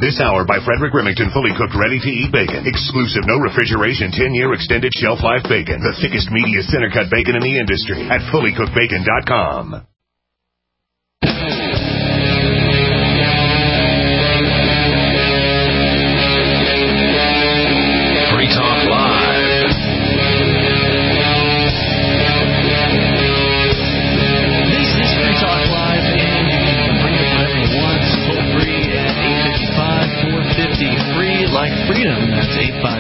This hour by Frederick Remington, fully cooked, ready-to-eat bacon. Exclusive, no refrigeration, 10-year extended shelf life bacon. The thickest, meatiest, center-cut bacon in the industry at fullycookedbacon.com. Free Talk Live. This is Free Talk Live, and you can bring up whatever you want. Toll free at 855-450-FREE, like freedom. That's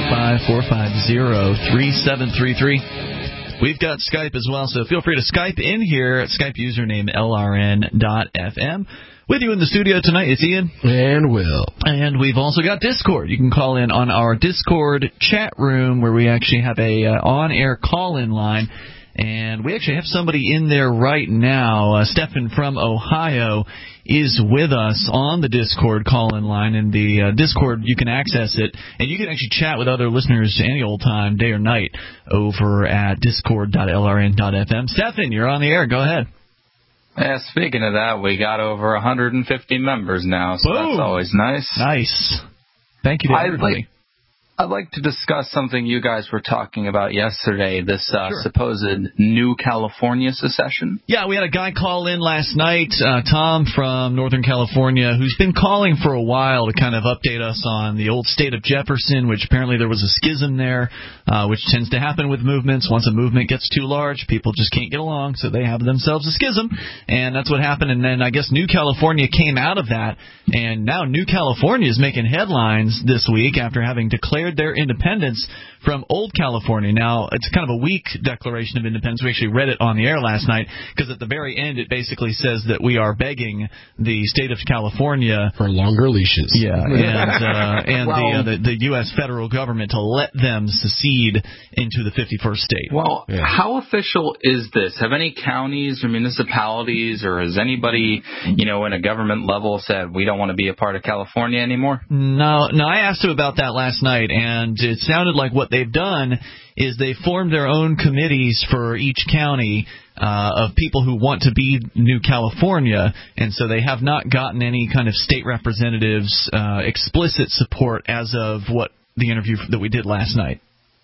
855-450-3733. We've got Skype as well, so feel free to Skype in here at Skype username LRN.FM. With you in the studio tonight, it's Ian. And Will. And we've also got Discord. You can call in on our Discord chat room where we actually have a on-air call-in line. And we actually have somebody in there right now. Stefan from Ohio is with us on the Discord call-in line. And the Discord, you can access it, and you can actually chat with other listeners any old time, day or night, over at discord.lrn.fm. Stefan, you're on the air. Go ahead. Yeah, speaking of that, we got over 150 members now, so Boom. That's always nice. Nice. Thank you to everybody. I'd like to discuss something you guys were talking about yesterday, this Sure. supposed new California secession. Yeah, we had a guy call in last night, Tom from Northern California, who's been calling for a while to kind of update us on the old state of Jefferson, which apparently there was a schism there, which tends to happen with movements. Once a movement gets too large, people just can't get along, so they have themselves a schism, and that's what happened. And then I guess New California came out of that, and now New California is making headlines this week after having declared their independence from Old California. Now, it's kind of a weak declaration of independence. We actually read it on the air last night because at the very end it basically says that we are begging the state of California for longer leashes. Yeah, and Well, the U.S. federal government to let them secede into the 51st state. Well, how official is this? Have any counties or municipalities, or has anybody, in a government level said we don't want to be a part of California anymore? No, I asked him about that last night, and it sounded like what they've done is they formed their own committees for each county of people who want to be New California, and so they have not gotten any kind of state representatives' explicit support as of what the interview that we did last night.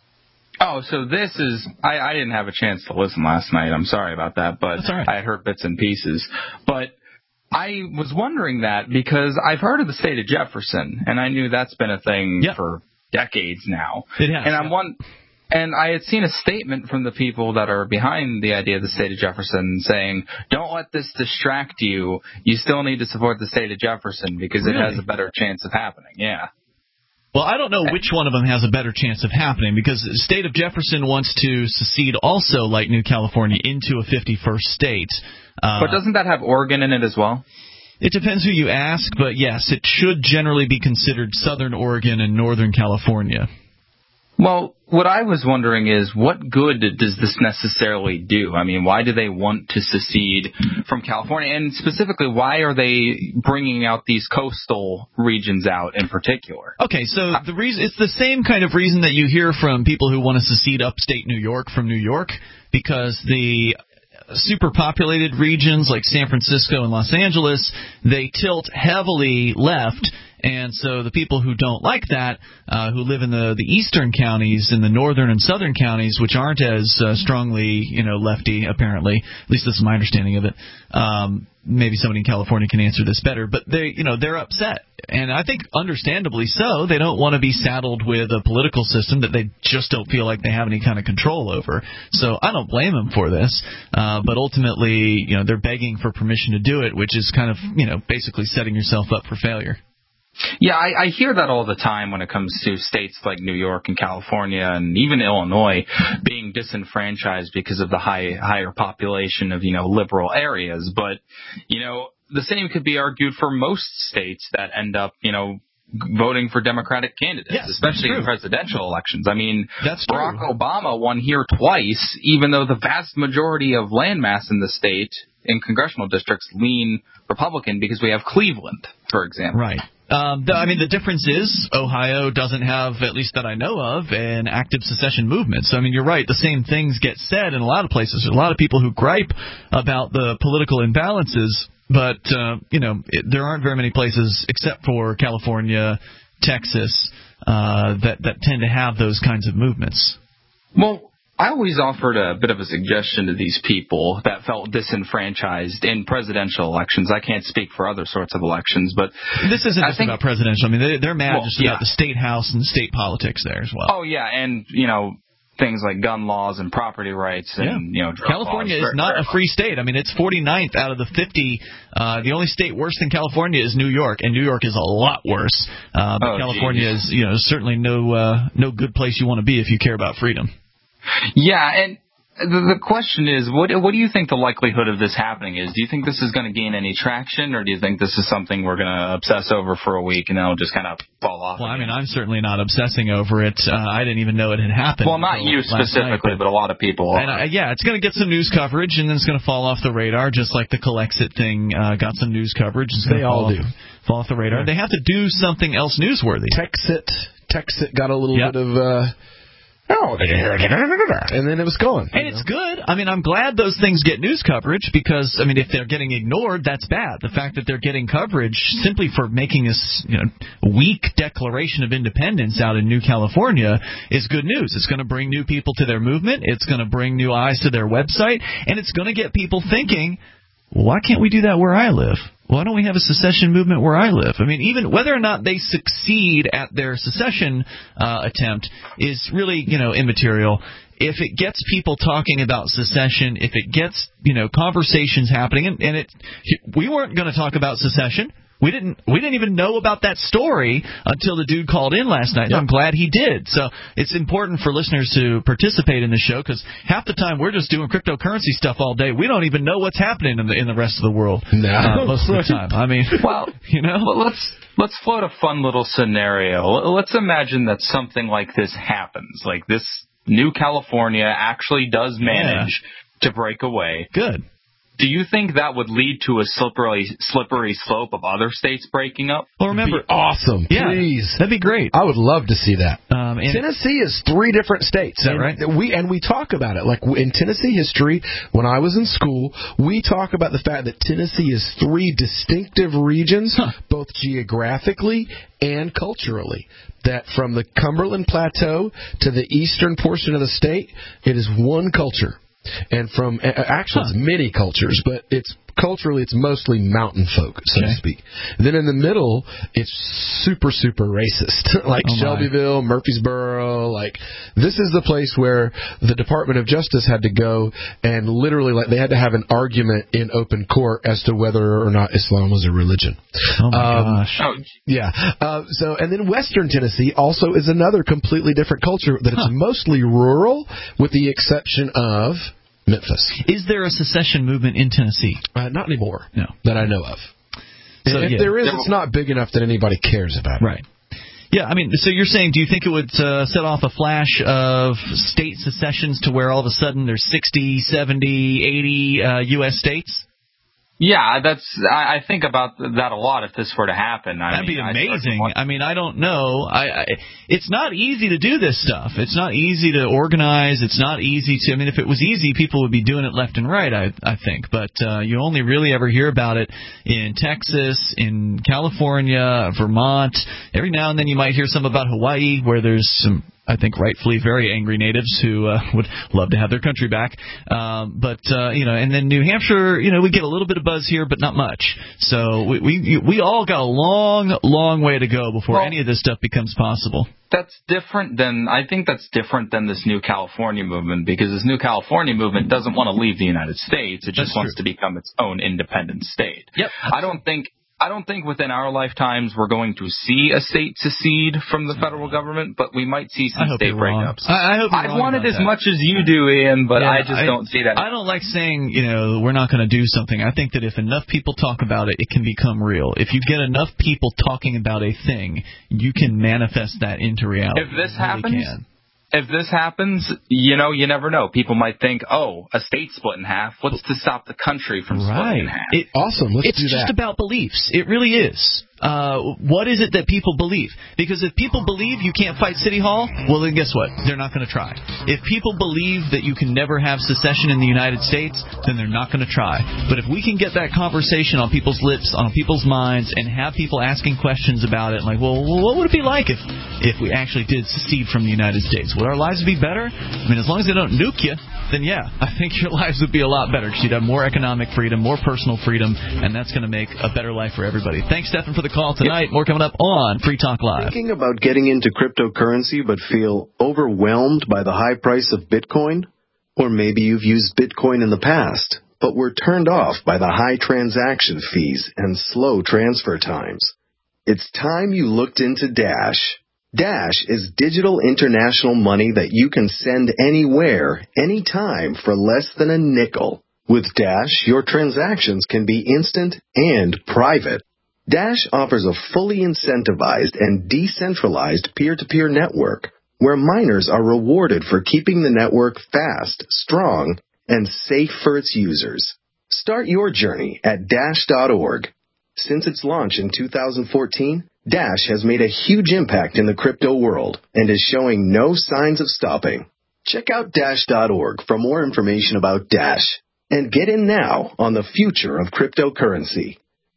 Oh, so this is – I didn't have a chance to listen last night. I'm sorry about that, but That's all right. I had heard bits and pieces. But I was wondering that because I've heard of the state of Jefferson, and I knew that's been a thing for decades now. It has. And I had seen a statement from the people that are behind the idea of the state of Jefferson saying, don't let this distract you. You still need to support the state of Jefferson because it has a better chance of happening. Yeah. Well, I don't know which one of them has a better chance of happening because the state of Jefferson wants to secede also, like New California, into a 51st state. But doesn't that have Oregon in it as well? It depends who you ask, but yes, it should generally be considered Southern Oregon and Northern California. Well, what I was wondering is, what good does this necessarily do? I mean, why do they want to secede from California? And specifically, why are they bringing out these coastal regions out in particular? Okay, so the reason it's the same kind of reason that you hear from people who want to secede upstate New York from New York, because the superpopulated regions like San Francisco and Los Angeles, they tilt heavily left. And so the people who don't like that, who live in the eastern counties, in the northern and southern counties, which aren't as strongly, lefty, apparently, at least this is my understanding of it. Maybe somebody in California can answer this better, but they're upset. And I think understandably so. They don't want to be saddled with a political system that they just don't feel like they have any kind of control over. So I don't blame them for this. But ultimately, they're begging for permission to do it, which is kind of, basically setting yourself up for failure. Yeah, I hear that all the time when it comes to states like New York and California and even Illinois being disenfranchised because of the higher population of, liberal areas. But, the same could be argued for most states that end up, voting for Democratic candidates, especially in presidential elections. I mean, Barack Obama won here twice, even though the vast majority of landmass in the state in congressional districts lean Republican because we have Cleveland, for example. Right. The difference is Ohio doesn't have, at least that I know of, an active secession movement. So, you're right. The same things get said in a lot of places. There's a lot of people who gripe about the political imbalances But, there aren't very many places except for California, Texas, that tend to have those kinds of movements. Well, I always offered a bit of a suggestion to these people that felt disenfranchised in presidential elections. I can't speak for other sorts of elections, but this isn't just about presidential. I mean, they're mad about the state house and state politics there as well. Oh, yeah, and, things like gun laws and property rights and, California is not a free state. I mean, it's 49th out of the 50. The only state worse than California is New York, and New York is a lot worse. But California is, certainly no good place you want to be if you care about freedom. Yeah, and the question is, what do you think the likelihood of this happening is? Do you think this is going to gain any traction, or do you think this is something we're going to obsess over for a week and then it'll just kind of fall off? Well, again? I mean, I'm certainly not obsessing over it. I didn't even know it had happened. Well, not you specifically, but a lot of people are. And, it's going to get some news coverage, and then it's going to fall off the radar, just like the Calexit thing got some news coverage. They all do. Fall off the radar. Yeah. They have to do something else newsworthy. Texit got a little bit of... and then it was gone. And it's good. I mean, I'm glad those things get news coverage because, I mean, if they're getting ignored, that's bad. The fact that they're getting coverage simply for making this weak declaration of independence out in New California is good news. It's going to bring new people to their movement. It's going to bring new eyes to their website. And it's going to get people thinking, well, why can't we do that where I live? Why don't we have a secession movement where I live? I mean, even whether or not they succeed at their secession attempt is really, immaterial. If it gets people talking about secession, if it gets, conversations happening, and we weren't going to talk about secession. We didn't even know about that story until the dude called in last night. Yep. I'm glad he did. So it's important for listeners to participate in the show because half the time we're just doing cryptocurrency stuff all day. We don't even know what's happening in the rest of the world. No. Most of the time. I mean, well, let's float a fun little scenario. Let's imagine that something like this happens. Like this New California actually does manage to break away. Good. Do you think that would lead to a slippery slope of other states breaking up? Well, remember, awesome. Yeah, please. That'd be great. I would love to see that. Tennessee is 3 different states. Is that right? We talk about it. Like in Tennessee history, when I was in school, we talk about the fact that Tennessee is 3 distinctive regions, both geographically and culturally. That from the Cumberland Plateau to the eastern portion of the state, it is one culture. And from actually it's many cultures, but it's culturally it's mostly mountain folk, so to speak. And then in the middle, it's super racist, like Shelbyville, Murfreesboro. Like this is the place where the Department of Justice had to go and literally, like, they had to have an argument in open court as to whether or not Islam was a religion. Oh my gosh! Yeah. So and then Western Tennessee also is another completely different culture that it's mostly rural, with the exception of Memphis. Is there a secession movement in Tennessee? Not anymore. No. That I know of. So if there is, it's not big enough that anybody cares about it. Right. Yeah, I mean, so you're saying, do you think it would set off a flash of state secessions to where all of a sudden there's 60, 70, 80 U.S. states? Yeah, I think about that a lot if this were to happen. That'd be amazing. I mean, I don't know. It's not easy to do this stuff. It's not easy to organize. It's not easy to. I mean, if it was easy, people would be doing it left and right. I think, but you only really ever hear about it in Texas, in California, Vermont. Every now and then you might hear some about Hawaii, where there's some, I think, rightfully very angry natives who would love to have their country back. And then New Hampshire, we get a little bit of buzz here, but not much. So we all got a long way to go before any of this stuff becomes possible. I think that's different than this New California movement, because this New California movement doesn't want to leave the United States. It just wants to become its own independent state. Yep. I don't think within our lifetimes we're going to see a state secede from the federal government, but we might see some state breakups. I hope you're wrong. I want it as much as you do, Ian, but I just don't see that. I don't like saying, we're not going to do something. I think that if enough people talk about it, it can become real. If you get enough people talking about a thing, you can manifest that into reality. If this happens, you never know. People might think, a state split in half. What's to stop the country from splitting in half? Awesome. Let's do that. It's just about beliefs. It really is. what is it that people believe? Because if people believe you can't fight City Hall, well, then guess what? They're not going to try. If people believe that you can never have secession in the United States, then they're not going to try. But if we can get that conversation on people's lips, on people's minds, and have people asking questions about it, like, well, what would it be like if we actually did secede from the United States? Would our lives be better? I mean, as long as they don't nuke you, then yeah, I think your lives would be a lot better because you'd have more economic freedom, more personal freedom, and that's going to make a better life for everybody. Thanks, Stefan, for the call tonight. More coming up on Free Talk Live. Thinking about getting into cryptocurrency but feel overwhelmed by the high price of Bitcoin? Or maybe you've used Bitcoin in the past, but were turned off by the high transaction fees and slow transfer times. It's time you looked into Dash. Dash is digital international money that you can send anywhere, anytime for less than a nickel. With Dash, your transactions can be instant and private. Dash offers a fully incentivized and decentralized peer-to-peer network where miners are rewarded for keeping the network fast, strong, and safe for its users. Start your journey at Dash.org. Since its launch in 2014, Dash has made a huge impact in the crypto world and is showing no signs of stopping. Check out Dash.org for more information about Dash and get in now on the future of cryptocurrency.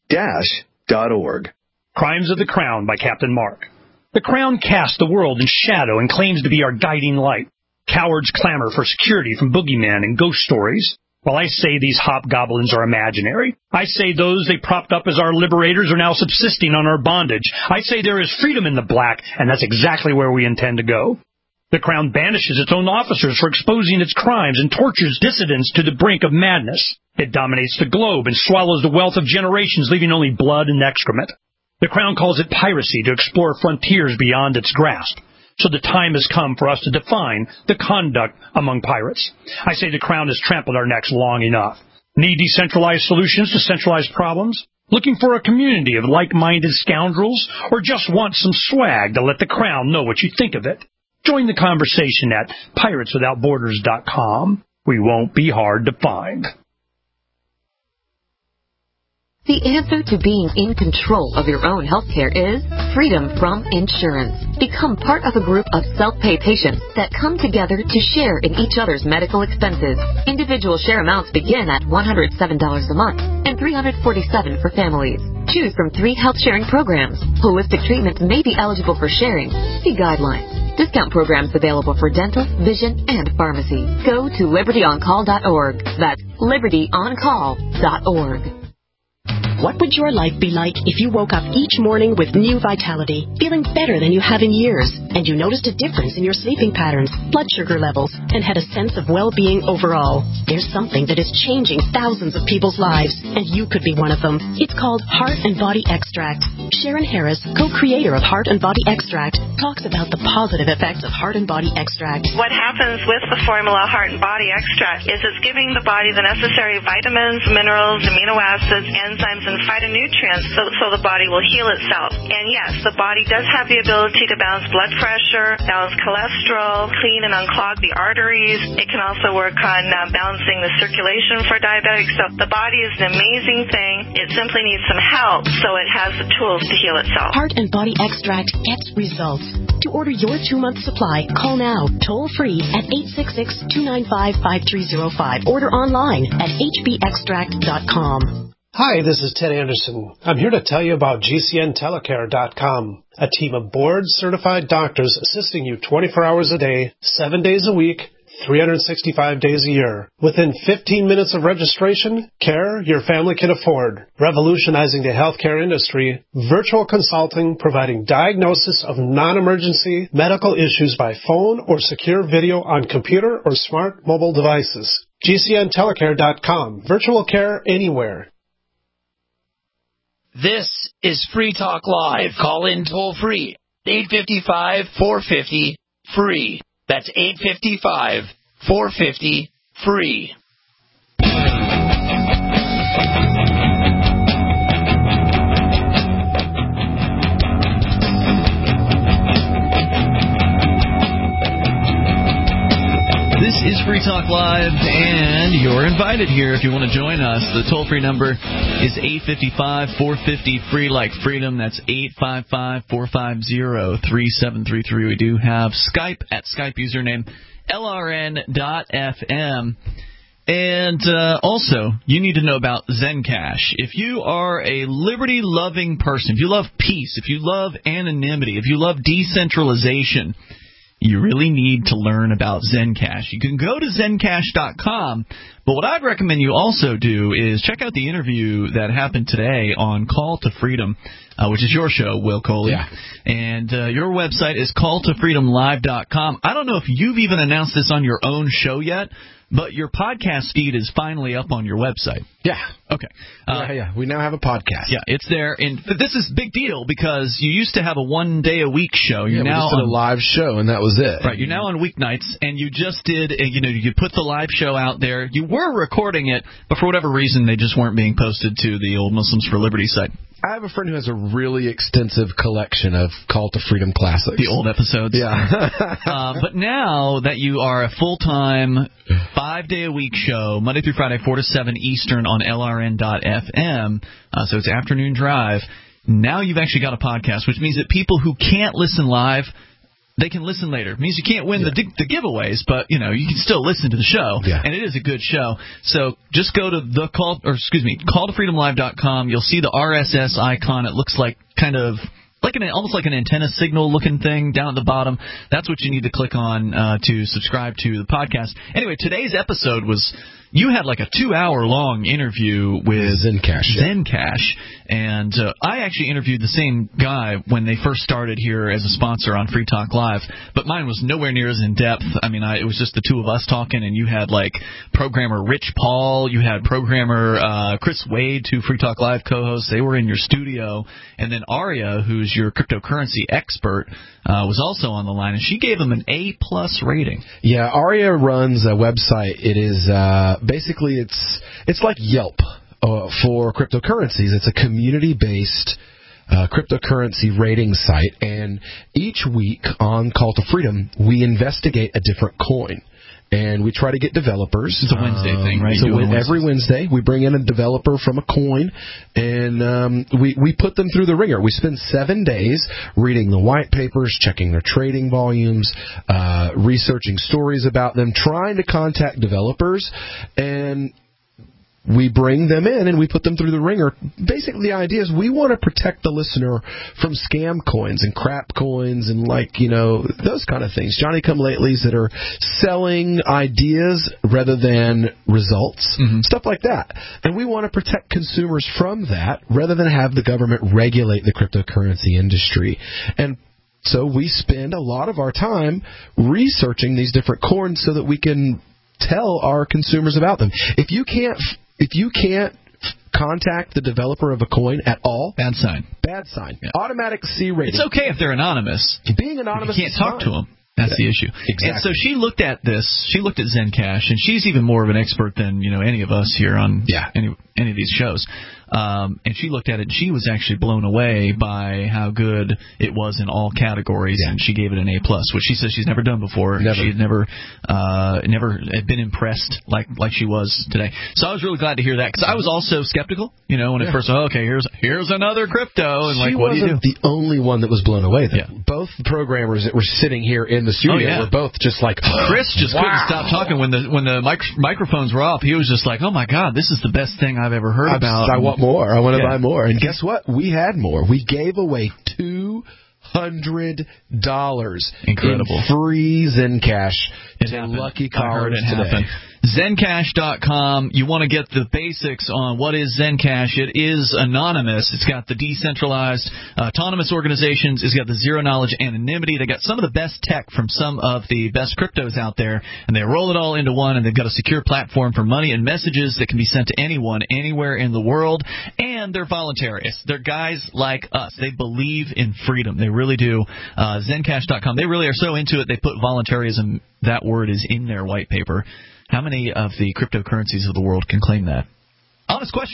Dash.org. Crimes of the Crown by Captain Mark. The Crown casts the world in shadow and claims to be our guiding light. Cowards clamor for security from boogeymen and ghost stories. While I say these hobgoblins are imaginary, I say those they propped up as our liberators are now subsisting on our bondage. I say there is freedom in the black, and that's exactly where we intend to go. The Crown banishes its own officers for exposing its crimes and tortures dissidents to the brink of madness. It dominates the globe and swallows the wealth of generations, leaving only blood and excrement. The Crown calls it piracy to explore frontiers beyond its grasp. So the time has come for us to define the conduct among pirates. I say the Crown has trampled our necks long enough. Need decentralized solutions to centralized problems? Looking for a community of like-minded scoundrels? Or just want some swag to let the Crown know what you think of it? Join the conversation at pirateswithoutborders.com. We won't be hard to find. The answer to being in control of your own healthcare is freedom from insurance. Become part of a group of self-pay patients that come together to share in each other's medical expenses. Individual share amounts begin at $107 a month and $347 for families. Choose from 3 health-sharing programs. Holistic treatments may be eligible for sharing. See guidelines. Discount programs available for dental, vision, and pharmacy. Go to libertyoncall.org. That's libertyoncall.org. What would your life be like if you woke up each morning with new vitality, feeling better than you have in years, and you noticed a difference in your sleeping patterns, blood sugar levels, and had a sense of well-being overall? There's something that is changing thousands of people's lives, and you could be one of them. It's called Heart and Body Extract. Sharon Harris, co-creator of Heart and Body Extract, talks about the positive effects of Heart and Body Extract. What happens with the formula Heart and Body Extract is it's giving the body the necessary vitamins, minerals, amino acids, enzymes, and phytonutrients so the body will heal itself. And yes, the body does have the ability to balance blood pressure, balance cholesterol, clean and unclog the arteries. It can also work on balancing the circulation for diabetics. So the body is an amazing thing. It simply needs some help so it has the tools to heal itself. Heart and Body Extract gets results. To order your 2-month supply, call now, toll free at 866-295-5305. Order online at hbextract.com. Hi, this is Ted Anderson. I'm here to tell you about GCNtelecare.com, a team of board-certified doctors assisting you 24 hours a day, 7 days a week, 365 days a year. Within 15 minutes of registration, care your family can afford. Revolutionizing the healthcare industry, virtual consulting providing diagnosis of non-emergency medical issues by phone or secure video on computer or smart mobile devices. GCNtelecare.com. Virtual care anywhere. This is Free Talk Live. Call in toll free. 855-450-FREE. That's 855-450-FREE. This is Free Talk Live, and you're invited here if you want to join us. The toll-free number is 855-450-FREE like freedom. That's 855-450-3733. We do have Skype at Skype username LRN.FM. And also, you need to know about Zencash. If you are a liberty-loving person, if you love peace, if you love anonymity, if you love decentralization, you really need to learn about Zencash. You can go to Zencash.com, but what I'd recommend you also do is check out the interview that happened today on Call to Freedom, which is your show, Will Coley. Yeah. And your website is calltofreedomlive.com. I don't know if you've even announced this on your own show yet, but your podcast feed is finally up on your website. Yeah. Okay. Yeah. We now have a podcast. Yeah, it's there. And this is a big deal because you used to have a one-day-a-week show. You're we now just did a live show, and that was it. Right. You're now on weeknights, and you just did, you put the live show out there. You were recording it, but for whatever reason, they just weren't being posted to the old Muslims for Liberty site. I have a friend who has a really extensive collection of Call to Freedom classics. The old episodes. Yeah. But now that you are a full-time, 5-day-a-week show, Monday through Friday, 4 to 7 Eastern on LRN.FM, so it's afternoon drive, now you've actually got a podcast, which means that people who can't listen live, they can listen later. It means you can't win the giveaways, but you can still listen to the show, and it is a good show. So just go to calltofreedomlive.com. You'll see the RSS icon. It looks like almost like an antenna signal looking thing down at the bottom. That's what you need to click on to subscribe to the podcast. Anyway, today's episode was. You had like a 2-hour-long interview with Zencash, and I actually interviewed the same guy when they first started here as a sponsor on Free Talk Live, but mine was nowhere near as in-depth. I mean, it was just the two of us talking, and you had like programmer Rich Paul, you had programmer Chris Wade, two Free Talk Live co-hosts. They were in your studio, and then Aria, who's your cryptocurrency expert, was also on the line, and she gave him an A+ rating. Yeah, Aria runs a website. It is basically it's like Yelp for cryptocurrencies. It's a community-based cryptocurrency rating site, and each week on Call to Freedom, we investigate a different coin. And we try to get developers. It's a Wednesday thing, right? So every Wednesday, we bring in a developer from a coin, and we put them through the ringer. We spend 7 days reading the white papers, checking their trading volumes, researching stories about them, trying to contact developers, and we bring them in and we put them through the ringer. Basically, the idea is we want to protect the listener from scam coins and crap coins and those kind of things. Johnny-come-latelys that are selling ideas rather than results, stuff like that. And we want to protect consumers from that rather than have the government regulate the cryptocurrency industry. And so we spend a lot of our time researching these different coins so that we can tell our consumers about them. If you can't contact the developer of a coin at all, bad sign. Bad sign. Yeah. Automatic C rating. It's okay if they're anonymous. Being anonymous, you can't talk to them. That's the issue. Exactly. And so she looked at this. She looked at Zencash, and she's even more of an expert than any of us here on any of these shows. And she looked at it, and she was actually blown away by how good it was in all categories, and she gave it an A+, which she says she's never done before. Never. She had never had been impressed like she was today. So I was really glad to hear that, because I was also skeptical, when at first, here's another crypto, and what do you do? She wasn't the only one that was blown away, though. Yeah. Both programmers that were sitting here in the studio were both just like, Chris just couldn't stop talking when the microphones were off. He was just like, oh my God, this is the best thing I've ever heard about. I want more. I want to buy more. And guess what? We had more. We gave away $200 Incredible. in free Zencash to lucky callers today. Happen. Zencash.com. You want to get the basics on what is Zencash. It is anonymous. It's got the decentralized autonomous organizations. It's got the zero-knowledge anonymity. They got some of the best tech from some of the best cryptos out there, and they roll it all into one, and they've got a secure platform for money and messages that can be sent to anyone, anywhere in the world, and they're voluntary. They're guys like us. They believe in freedom. They really do. Zencash.com. They really are so into it, they put voluntarism, that word is in their white paper. How many of the cryptocurrencies of the world can claim that? Honest question.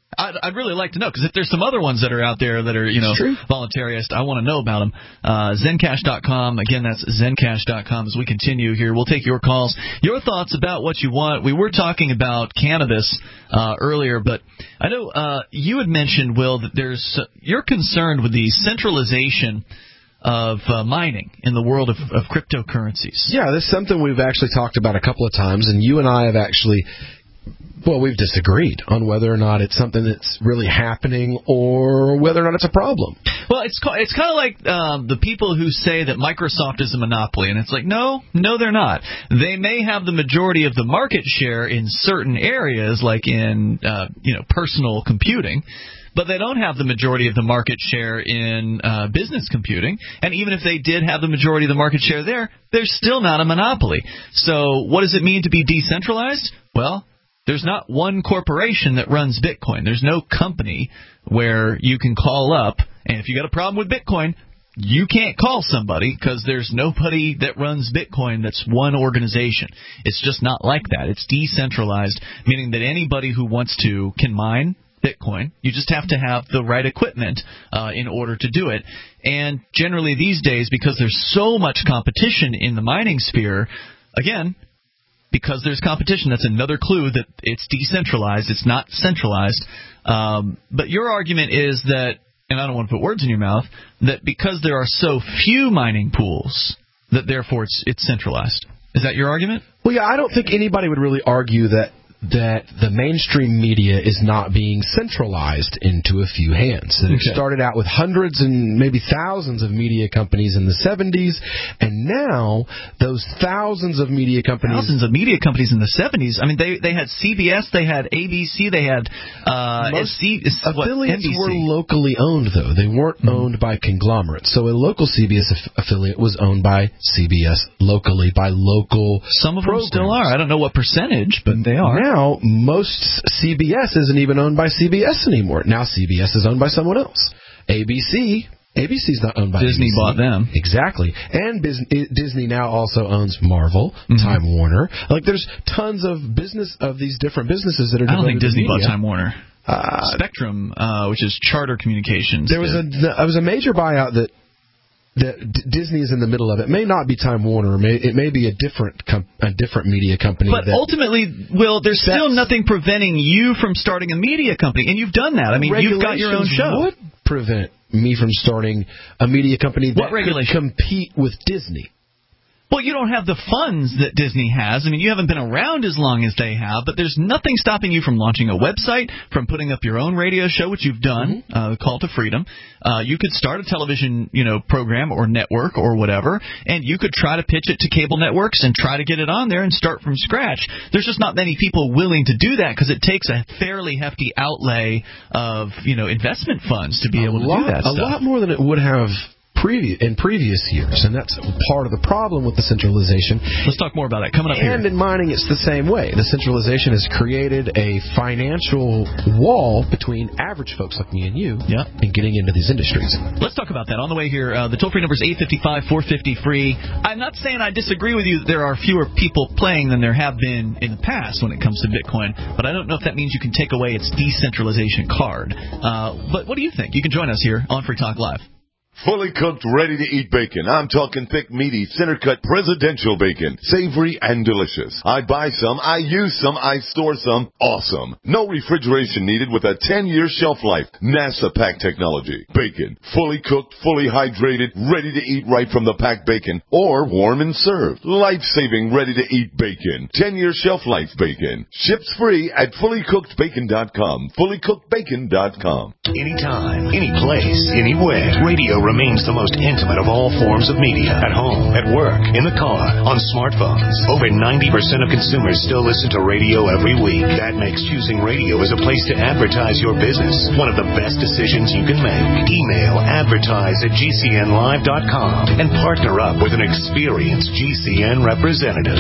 I'd really like to know, because if there's some other ones that are out there that are, voluntarist, I want to know about them. Zencash.com. Again, that's Zencash.com. As we continue here, we'll take your calls, your thoughts about what you want. We were talking about cannabis earlier, but I know you had mentioned, Will, that you're concerned with the centralization of mining in the world of cryptocurrencies. Yeah, this is something we've actually talked about a couple of times, and you and I have actually... Well, we've disagreed on whether or not it's something that's really happening or whether or not it's a problem. Well, it's kind of like the people who say that Microsoft is a monopoly, and it's like, no, they're not. They may have the majority of the market share in certain areas, like in personal computing, but they don't have the majority of the market share in business computing. And even if they did have the majority of the market share there, they're still not a monopoly. So what does it mean to be decentralized? Well, there's not one corporation that runs Bitcoin. There's no company where you can call up, and if you got a problem with Bitcoin, you can't call somebody, because there's nobody that runs Bitcoin that's one organization. It's just not like that. It's decentralized, meaning that anybody who wants to can mine Bitcoin. You just have to have the right equipment in order to do it. And generally these days, because there's so much competition in the mining sphere, again, because there's competition, that's another clue that it's decentralized. It's not centralized. But your argument is that, and I don't want to put words in your mouth, that because there are so few mining pools, that therefore it's centralized. Is that your argument? Well, yeah, I don't think anybody would really argue that the mainstream media is not being centralized into a few hands. That it started out with hundreds and maybe thousands of media companies in the 70s, and now those thousands of media companies... Thousands of media companies in the 70s? I mean, they had CBS, they had ABC, they had affiliates NBC. were locally owned, though. They weren't owned by conglomerates. So a local CBS affiliate was owned by CBS locally, by local Some of programs. them still are. I don't know what percentage, but they are. Now, most CBS isn't even owned by CBS anymore. Now CBS is owned by someone else. ABC's not owned by Disney ABC. bought them. Exactly. And Disney now also owns Marvel, Time Warner. Like, there's tons of these different businesses that are. I don't think Disney media. bought Time Warner. Spectrum, which is Charter Communications. There was a major buyout that Disney is in the middle of. It may not be Time Warner. It may be a different media company. But ultimately, Will, there's still nothing preventing you from starting a media company, and you've done that. I mean, you've got your own show. Would prevent me from starting a media company that could compete with Disney. Well, you don't have the funds that Disney has. I mean, you haven't been around as long as they have, but there's nothing stopping you from launching a website, from putting up your own radio show, which you've done, Call to Freedom. You could start a television, program or network or whatever, and you could try to pitch it to cable networks and try to get it on there and start from scratch. There's just not many people willing to do that because it takes a fairly hefty outlay of, investment funds to be able to do that stuff. A lot more than it would have in previous years, and that's part of the problem with the centralization. Let's talk more about that coming up here. And in mining, it's the same way. The centralization has created a financial wall between average folks like me and you and getting into these industries. Let's talk about that on the way here. The toll-free number is 855-450-FREE. I'm not saying I disagree with you that there are fewer people playing than there have been in the past when it comes to Bitcoin, but I don't know if that means you can take away its decentralization card. But what do you think? You can join us here on Free Talk Live. Fully cooked, ready-to-eat bacon. I'm talking thick, meaty, center-cut presidential bacon. Savory and delicious. I buy some, I use some, I store some. Awesome. No refrigeration needed with a 10-year shelf life. NASA pack technology. Bacon. Fully cooked, fully hydrated, ready to eat right from the packed bacon. Or warm and served. Life-saving, ready-to-eat bacon. 10-year shelf life bacon. Ships free at fullycookedbacon.com. Fullycookedbacon.com. Anytime, any place, anywhere. Radio remains the most intimate of all forms of media. At home, at work, in the car, on smartphones. Over 90% of consumers still listen to radio every week. That makes choosing radio as a place to advertise your business one of the best decisions you can make. Email advertise@gcnlive.com and partner up with an experienced GCN representative.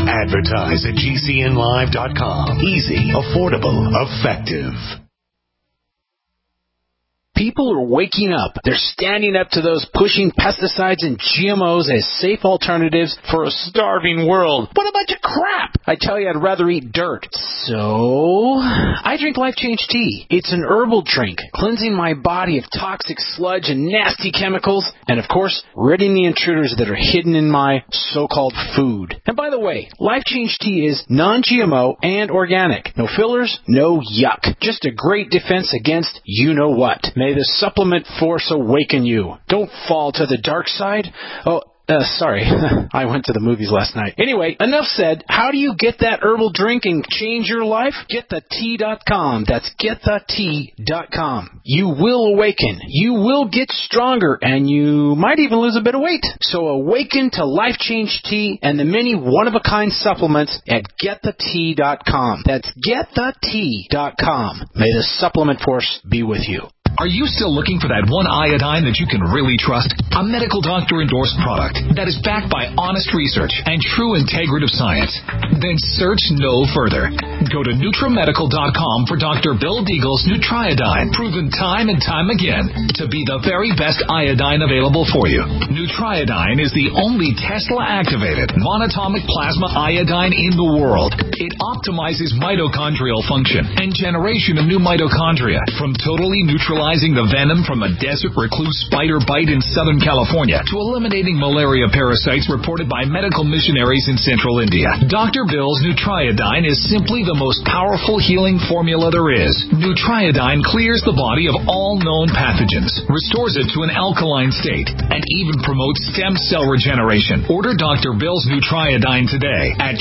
Advertise@gcnlive.com. Easy, affordable, effective. People are waking up. They're standing up to those pushing pesticides and GMOs as safe alternatives for a starving world. What a bunch of crap! I tell you, I'd rather eat dirt. So, I drink Life Change Tea. It's an herbal drink, cleansing my body of toxic sludge and nasty chemicals, and of course, ridding the intruders that are hidden in my so-called food. And by the way, Life Change Tea is non-GMO and organic. No fillers, no yuck. Just a great defense against you-know-what. May the supplement force awaken you. Don't fall to the dark side. Sorry. I went to the movies last night. Anyway, enough said. How do you get that herbal drink and change your life? GetTheTea.com. That's GetTheTea.com. You will awaken. You will get stronger, and you might even lose a bit of weight. So awaken to Life Change Tea and the many one-of-a-kind supplements at GetTheTea.com. That's GetTheTea.com. May the supplement force be with you. Are you still looking for that one iodine that you can really trust? A medical doctor-endorsed product that is backed by honest research and true integrative science? Then search no further. Go to NutriMedical.com for Dr. Bill Deagle's Nutriodine, proven time and time again to be the very best iodine available for you. Nutriodine is the only Tesla-activated monatomic plasma iodine in the world. It optimizes mitochondrial function and generation of new mitochondria from totally neutralizing the venom from a desert recluse spider bite in Southern California to eliminating malaria parasites reported by medical missionaries in central India. Dr. Bill's Nutriodine is simply the most powerful healing formula there is. Nutriodine clears the body of all known pathogens, restores it to an alkaline state, and even promotes stem cell regeneration. Order Dr. Bill's Nutriodine today at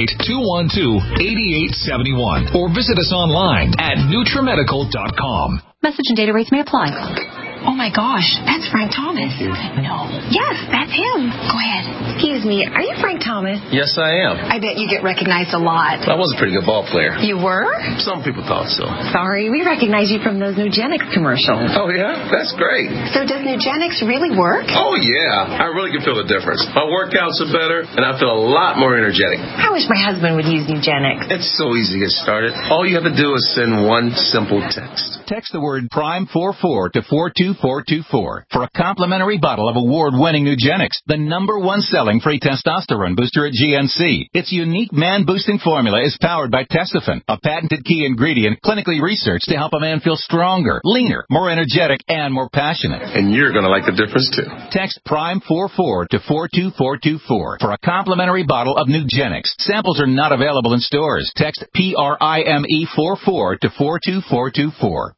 888-212-8871 or visit us online at NutriMedical.com. Message and data rates may apply. Oh my gosh, that's Frank Thomas. No. Yes, that's him. Go ahead. Excuse me, are you Frank Thomas? Yes, I am. I bet you get recognized a lot. I was a pretty good ball player. You were? Some people thought so. Sorry, we recognize you from those Nugenix commercials. Oh, yeah? That's great. So does Nugenix really work? Oh, yeah. I really can feel the difference. My workouts are better, and I feel a lot more energetic. I wish my husband would use Nugenix. It's so easy to get started. All you have to do is send one simple text. Text the word PRIME44 to 42424 for a complimentary bottle of award-winning Nugenix, the #1 selling free testosterone booster at GNC. Its unique man-boosting formula is powered by Testofen, a patented key ingredient clinically researched to help a man feel stronger, leaner, more energetic, and more passionate. And you're going to like the difference, too. Text PRIME44 to 42424 for a complimentary bottle of Nugenix. Samples are not available in stores. Text PRIME44 to 42424.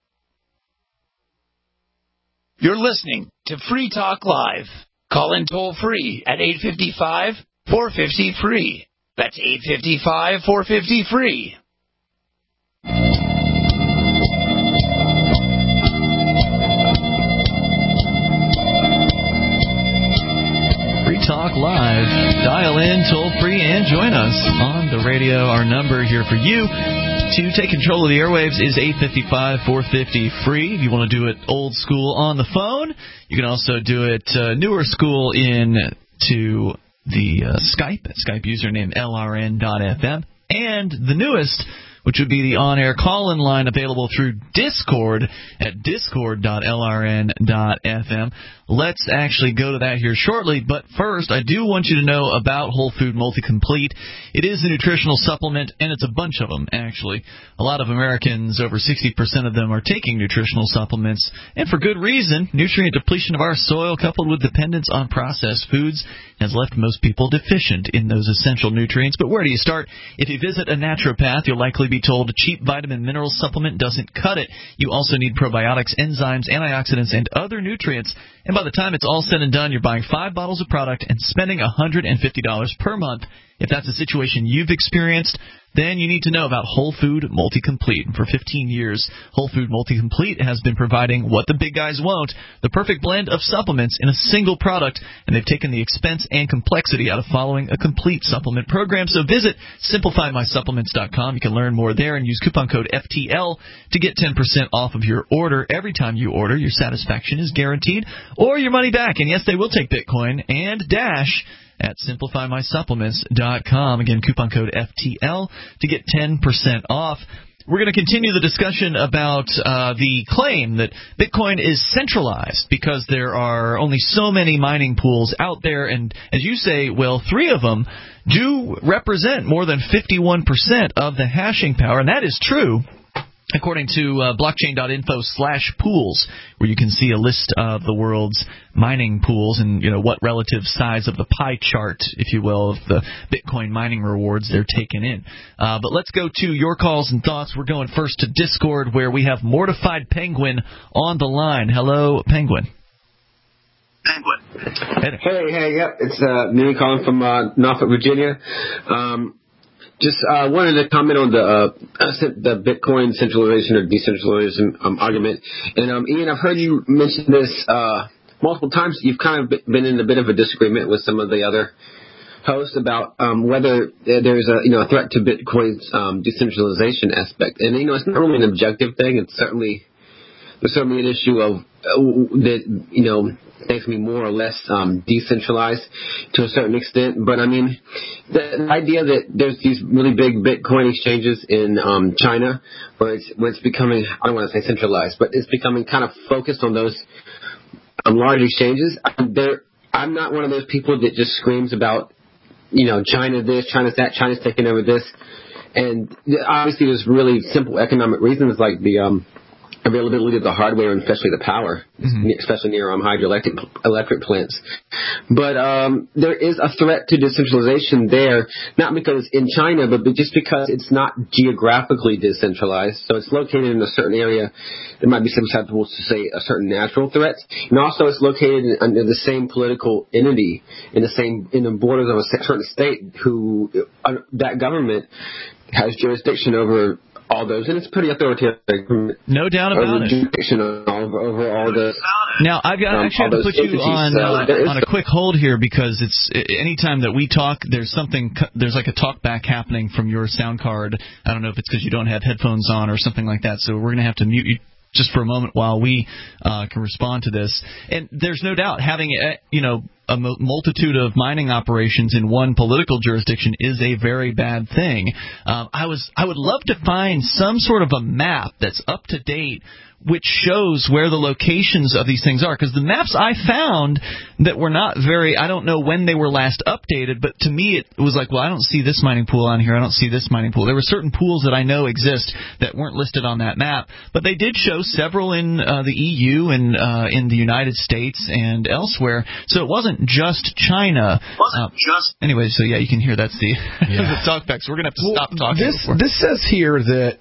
You're listening to Free Talk Live. Call in toll-free at 855-450-FREE. That's 855-450-FREE. Free Talk Live. Dial in toll-free and join us on the radio. Our number here for you to take control of the airwaves is 855-450-FREE. If you want to do it old school on the phone, you can also do it newer school to the Skype username LRN.FM. And the newest, which would be the on-air call-in line available through Discord at discord.lrn.fm. Let's actually go to that here shortly, but first, I do want you to know about Whole Food Multi-Complete. It is a nutritional supplement, and it's a bunch of them, actually. A lot of Americans, over 60% of them, are taking nutritional supplements, and for good reason. Nutrient depletion of our soil, coupled with dependence on processed foods, has left most people deficient in those essential nutrients. But where do you start? If you visit a naturopath, you'll likely be told a cheap vitamin mineral supplement doesn't cut it. You also need probiotics, enzymes, antioxidants, and other nutrients. And by the time it's all said and done, you're buying 5 bottles of product and spending $150 per month. If that's a situation you've experienced, then you need to know about Whole Food Multi-Complete. For 15 years, Whole Food Multi-Complete has been providing what the big guys won't, the perfect blend of supplements in a single product, and they've taken the expense and complexity out of following a complete supplement program. So visit SimplifyMySupplements.com. You can learn more there and use coupon code FTL to get 10% off of your order. Every time you order, your satisfaction is guaranteed, or your money back. And yes, they will take Bitcoin and Dash at SimplifyMySupplements.com. Again, coupon code FTL to get 10% off. We're going to continue the discussion about the claim that Bitcoin is centralized because there are only so many mining pools out there, and as you say, well, 3 of them do represent more than 51% of the hashing power, and that is true. According to blockchain.info/pools, where you can see a list of the world's mining pools and what relative size of the pie chart, if you will, of the Bitcoin mining rewards they're taking in. But let's go to your calls and thoughts. We're going first to Discord, where we have Mortified Penguin on the line. Hello, Penguin. Hey, yep. It's me calling from Norfolk, Virginia. Just wanted to comment on the Bitcoin centralization or decentralization argument. And Ian, I've heard you mention this multiple times. You've kind of been in a bit of a disagreement with some of the other hosts about whether there's a threat to Bitcoin's decentralization aspect. And it's not really an objective thing. There's certainly an issue of that makes me more or less decentralized to a certain extent. But I mean, the idea that there's these really big Bitcoin exchanges in China, where it's becoming, I don't want to say centralized, but it's becoming kind of focused on those large exchanges. I'm not one of those people that just screams about, China this, China's that, China's taking over this. And obviously there's really simple economic reasons like the availability of the hardware and especially the power, especially near hydroelectric plants. But there is a threat to decentralization there, not because it's in China, but just because it's not geographically decentralized. So it's located in a certain area that might be susceptible to, say, a certain natural threat. And also it's located under the same political entity in the borders of a certain state that government has jurisdiction over all those, and it's pretty authoritarian. No doubt about it. Over all the. Now I've got actually have to put you on a quick hold here because it's anytime that we talk, there's like a talk back happening from your sound card. I don't know if it's because you don't have headphones on or something like that. So we're going to have to mute you just for a moment while we can respond to this. And there's no doubt having a multitude of mining operations in one political jurisdiction is a very bad thing. I would love to find some sort of a map that's up to date which shows where the locations of these things are, because the maps I found that were not very, I don't know when they were last updated, but to me it was like, well, I don't see this mining pool on here, I don't see this mining pool. There were certain pools that I know exist that weren't listed on that map, but they did show several in the EU and in the United States and elsewhere, so it wasn't just China. Anyway, so yeah, you can hear that's the, the talkback, so we're going to have to stop talking. This says here that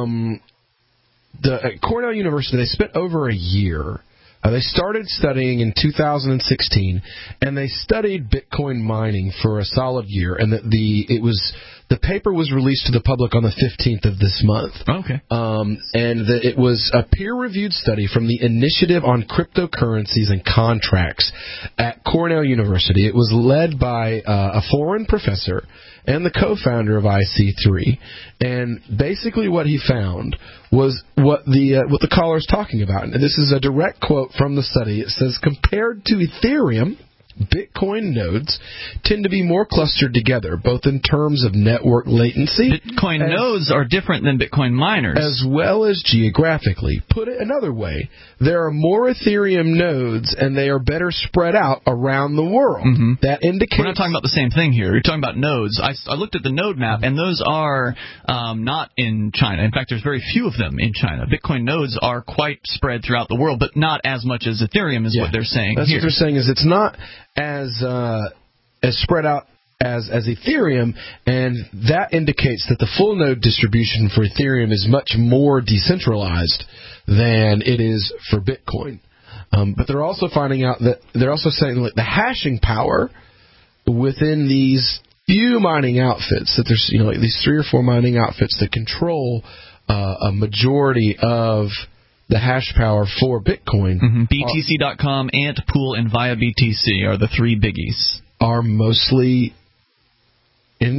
at Cornell University, they spent over a year. They started studying in 2016, and they studied Bitcoin mining for a solid year. And the paper was released to the public on the 15th of this month. Okay. And it was a peer-reviewed study from the Initiative on Cryptocurrencies and Contracts at Cornell University. It was led by a foreign professor and the co-founder of IC3, and basically what he found was what the caller's talking about. And this is a direct quote from the study. It says, compared to Ethereum, Bitcoin nodes tend to be more clustered together, both in terms of network latency. Bitcoin nodes are different than Bitcoin miners. As well as geographically. Put it another way, there are more Ethereum nodes, and they are better spread out around the world. Mm-hmm. That indicates... We're not talking about the same thing here. You're talking about nodes. I looked at the node map, and those are not in China. In fact, there's very few of them in China. Bitcoin nodes are quite spread throughout the world, but not as much as Ethereum is what they're saying That's here. What they're saying is it's not as spread out as Ethereum, and that indicates that the full node distribution for Ethereum is much more decentralized than it is for Bitcoin. But they're also finding out that they're also saying that the hashing power within these few mining outfits, that there's like these 3 or 4 mining outfits that control a majority of the hash power for Bitcoin. Mm-hmm. BTC.com, Antpool, and Via BTC are the 3 biggies. Are mostly in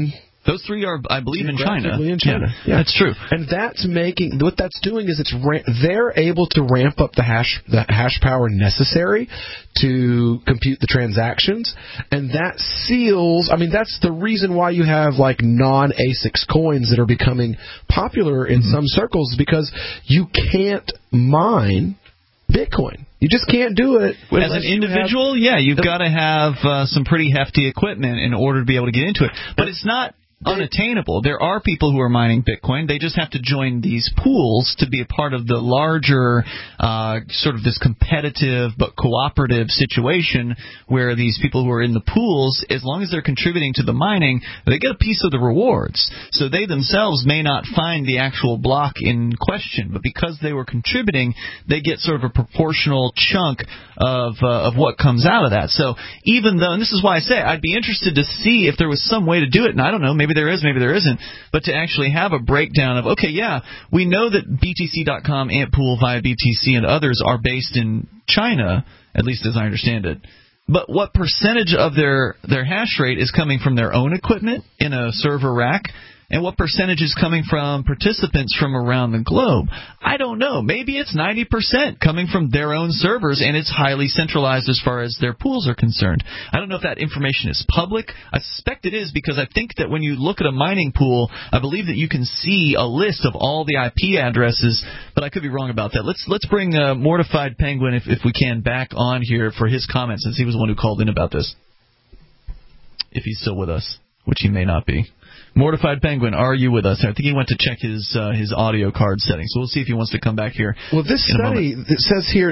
Those 3 are, I believe, in China. In China. Yeah, that's true. And what that's doing is they're able to ramp up the hash power necessary to compute the transactions, and that seals. I mean, that's the reason why you have like non-ASICs coins that are becoming popular in some circles, because you can't mine Bitcoin. You just can't do it. As an individual, you've got to have some pretty hefty equipment in order to be able to get into it. But it's not unattainable. There are people who are mining Bitcoin. They just have to join these pools to be a part of the larger sort of this competitive but cooperative situation where these people who are in the pools, as long as they're contributing to the mining, they get a piece of the rewards. So they themselves may not find the actual block in question, but because they were contributing, they get sort of a proportional chunk of what comes out of that. So even though, and this is why I say I'd be interested to see if there was some way to do it, and I don't know, maybe there is, maybe there isn't, but to actually have a breakdown of, okay, we know that BTC.com, Antpool, via BTC, and others are based in China, at least as I understand it. But what percentage of their hash rate is coming from their own equipment in a server rack? And what percentage is coming from participants from around the globe? I don't know. Maybe it's 90% coming from their own servers, and it's highly centralized as far as their pools are concerned. I don't know if that information is public. I suspect it is, because I think that when you look at a mining pool, I believe that you can see a list of all the IP addresses, but I could be wrong about that. Let's bring Mortified Penguin, if we can, back on here for his comments, since he was the one who called in about this. If he's still with us, which he may not be. Mortified Penguin, are you with us? I think he went to check his audio card settings. So we'll see if he wants to come back here. Well, this study that says here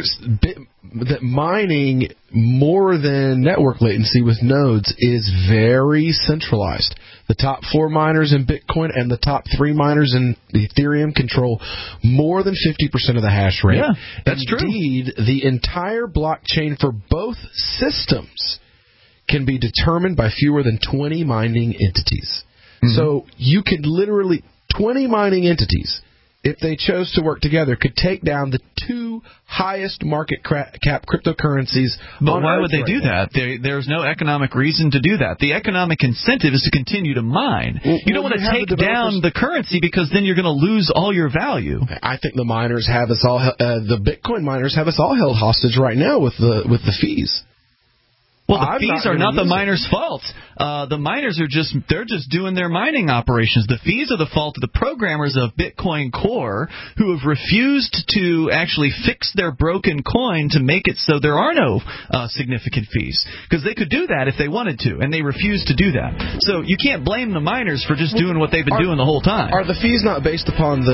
that mining more than network latency with nodes is very centralized. The top 4 miners in Bitcoin and the top 3 miners in Ethereum control more than 50% of the hash rate. Yeah, that's true. Indeed, the entire blockchain for both systems can be determined by fewer than 20 mining entities. So you could literally, 20 mining entities, if they chose to work together, could take down the 2 highest market cap cryptocurrencies. But why would they do that? There's no economic reason to do that. The economic incentive is to continue to mine. You don't want to take down the currency, because then you're going to lose all your value. I think the miners have us all. The Bitcoin miners have us all held hostage right now with the fees. Well, the fees are not the miners' fault. The miners are just doing their mining operations. The fees are the fault of the programmers of Bitcoin Core, who have refused to actually fix their broken coin to make it so there are no significant fees. Because they could do that if they wanted to, and they refused to do that. So you can't blame the miners for just doing what they've been doing the whole time. Are the fees not based upon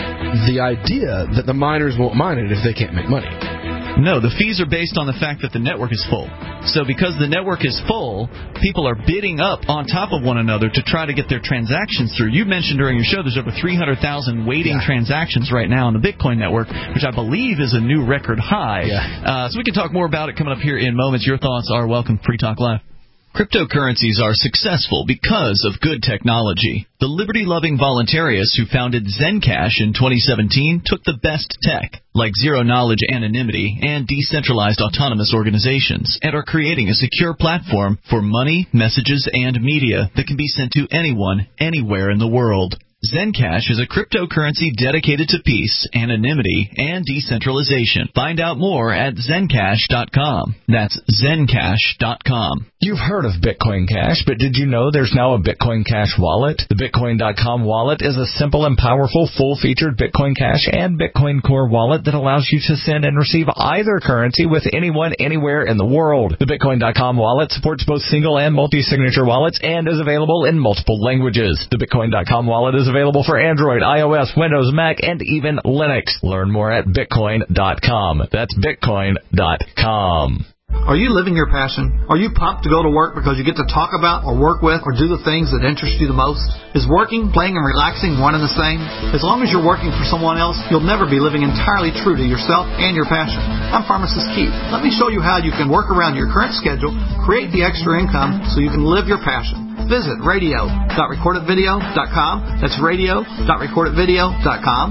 the idea that the miners won't mine it if they can't make money? No, the fees are based on the fact that the network is full. So because the network is full, people are bidding up on top of one another to try to get their transactions through. You mentioned during your show there's over 300,000 waiting transactions right now on the Bitcoin network, which I believe is a new record high. So we can talk more about it coming up here in moments. Your thoughts are welcome. Free Talk Live. Cryptocurrencies are successful because of good technology. The liberty-loving voluntarists who founded Zencash in 2017 took the best tech, like zero-knowledge anonymity and decentralized autonomous organizations, and are creating a secure platform for money, messages, and media that can be sent to anyone, anywhere in the world. Zencash is a cryptocurrency dedicated to peace, anonymity, and decentralization. Find out more at Zencash.com. That's Zencash.com. You've heard of Bitcoin Cash, but did you know there's now a Bitcoin Cash wallet? The Bitcoin.com wallet is a simple and powerful full-featured Bitcoin Cash and Bitcoin Core wallet that allows you to send and receive either currency with anyone, anywhere in the world. The Bitcoin.com wallet supports both single and multi-signature wallets and is available in multiple languages. The Bitcoin.com wallet is available for Android, iOS, Windows, Mac, and even Linux. Learn more at Bitcoin.com. That's Bitcoin.com. Are you living your passion? Are you pumped to go to work because you get to talk about or work with or do the things that interest you the most? Is working, playing, and relaxing one and the same? As long as you're working for someone else, you'll never be living entirely true to yourself and your passion. I'm Pharmacist Keith. Let me show you how you can work around your current schedule, create the extra income so you can live your passion. Visit radio.recordedvideo.com. That's radio.recordedvideo.com.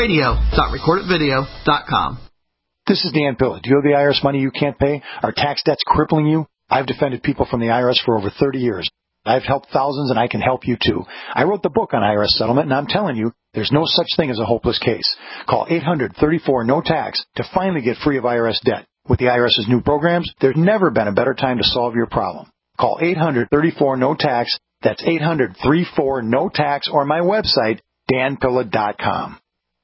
radio.recordedvideo.com. This is Dan Pilla. Do you owe the IRS money you can't pay? Are tax debts crippling you? I've defended people from the IRS for over 30 years. I've helped thousands, and I can help you too. I wrote the book on IRS settlement, and I'm telling you, there's no such thing as a hopeless case. Call 800-34-NO-TAX to finally get free of IRS debt. With the IRS's new programs, there's never been a better time to solve your problem. Call 800-34-NO-TAX. That's 800-34-NO-TAX, or my website, danpilla.com.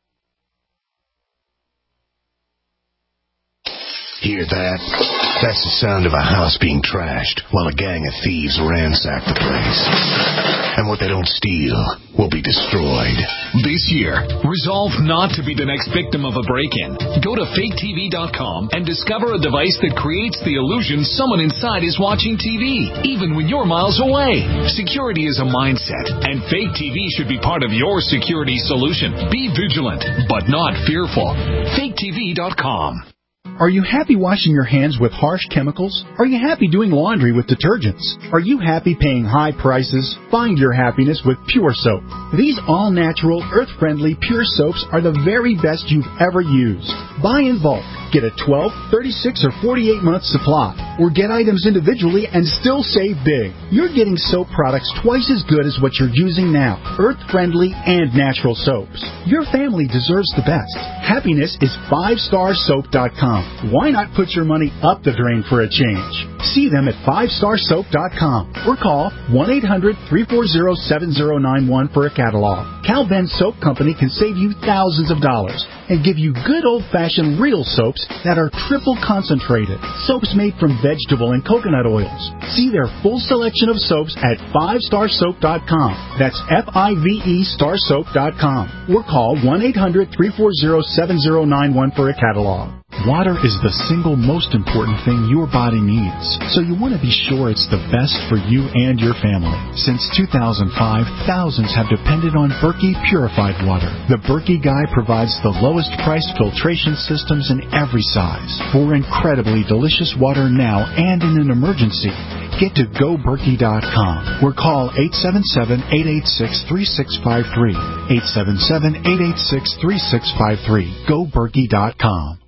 Hear that? That's the sound of a house being trashed while a gang of thieves ransack the place. And what they don't steal will be destroyed. This year, resolve not to be the next victim of a break-in. Go to faketv.com and discover a device that creates the illusion someone inside is watching TV, even when you're miles away. Security is a mindset, and Fake TV should be part of your security solution. Be vigilant, but not fearful. faketv.com. Are you happy washing your hands with harsh chemicals? Are you happy doing laundry with detergents? Are you happy paying high prices? Find your happiness with Pure Soap. These all-natural, earth-friendly Pure Soaps are the very best you've ever used. Buy in bulk. Get a 12, 36, or 48-month supply. Or get items individually and still save big. You're getting soap products twice as good as what you're using now. Earth-friendly and natural soaps. Your family deserves the best. Happiness is 5starsoap.com. Why not put your money up the drain for a change? See them at 5starsoap.com or call 1-800-340-7091 for a catalog. Cal Ben Soap Company can save you thousands of dollars and give you good old-fashioned real soaps that are triple concentrated. Soaps made from vegetable and coconut oils. See their full selection of soaps at 5starsoap.com. That's F-I-V-E starsoap.com. Or call 1-800-340-7091 for a catalog. Water is the single most important thing your body needs, so you want to be sure it's the best for you and your family. Since 2005, thousands have depended on Berkey purified water. The Berkey Guy provides the lowest price filtration systems in every size for incredibly delicious water now and in an emergency. Get to GoBerkey.com or call 877-886-3653. 877-886-3653. GoBerkey.com.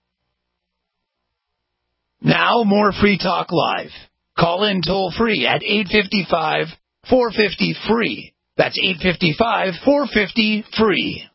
Now, more Free Talk Live. Call in toll-free at 855-450-FREE. That's 855-450-FREE.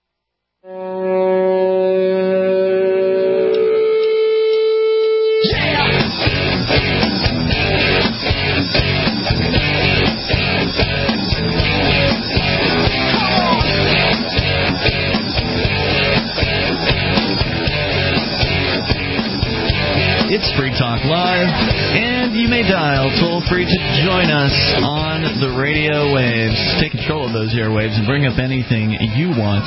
It's Free Talk Live, and you may dial toll-free to join us on the radio waves. Take control of those airwaves and bring up anything you want.